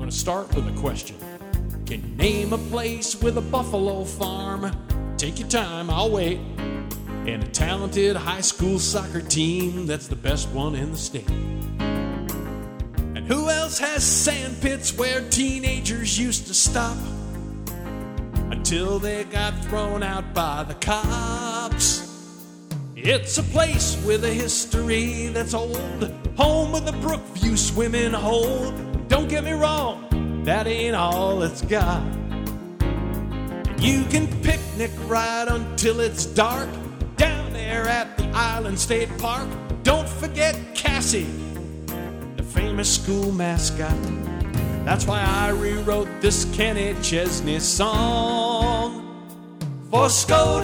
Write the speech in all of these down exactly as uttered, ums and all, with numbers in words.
going to start with a question. Can you name a place with a buffalo farm? Take your time, I'll wait. And a talented high school soccer team that's the best one in the state. And who else has sand pits where teenagers used to stop until they got thrown out by the cops? It's a place with a history that's old, home with a Brookview swimming hole. Don't get me wrong, that ain't all it's got. You can picnic right until it's dark down there at the Island State Park. Don't forget Cassie, the famous school mascot. That's why I rewrote this Kenny Chesney song for Skodak.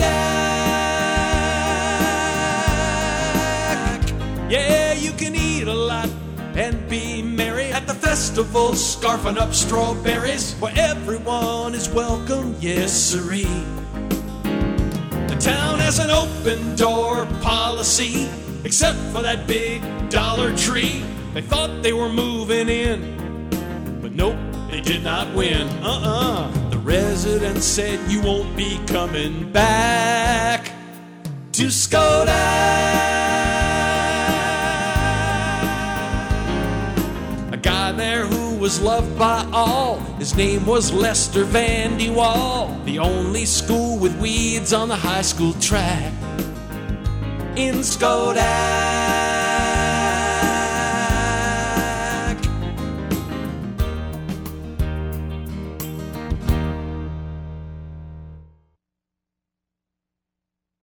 Yeah, you can eat a lot and be merry at the festival, scarfing up strawberries where everyone is welcome, yes sirree. The town has an open door policy, except for that big Dollar Tree. They thought they were moving in, but nope, they did not win. Uh-uh. The residents said you won't be coming back to Skodak. A guy there who was loved by all, his name was Lester Van De Wall. The only school with weeds on the high school track in Skodak.